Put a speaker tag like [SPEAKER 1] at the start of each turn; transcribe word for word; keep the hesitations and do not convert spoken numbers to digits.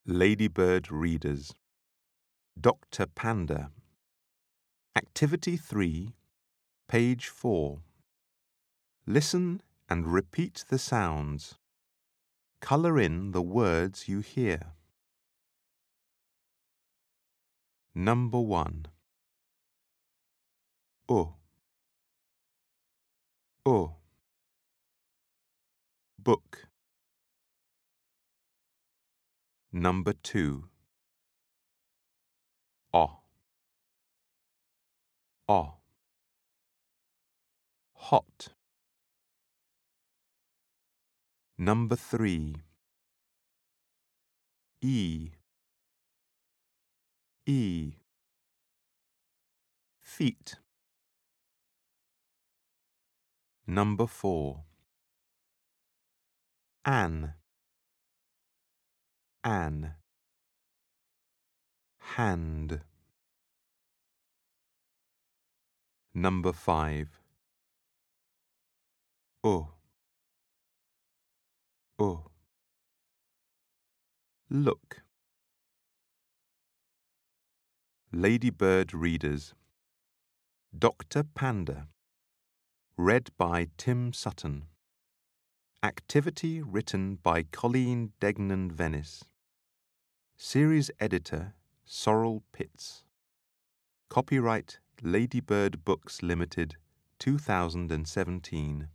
[SPEAKER 1] Ladybird Readers. Doctor Panda. Activity three, page four. Listen and repeat the sounds. Colour in the words you hear. Number one. O. O. Book. Number two. O. O. Hot. Number three. E. E. Feet. Number four. An. An. Hand. Number five. O. O. Look. Ladybird Readers. Doctor Panda. Read by Tim Sutton. Activity written by Colleen Degnan Venice. Series editor Sorrel Pitts. Copyright Ladybird Books Limited, two thousand seventeen.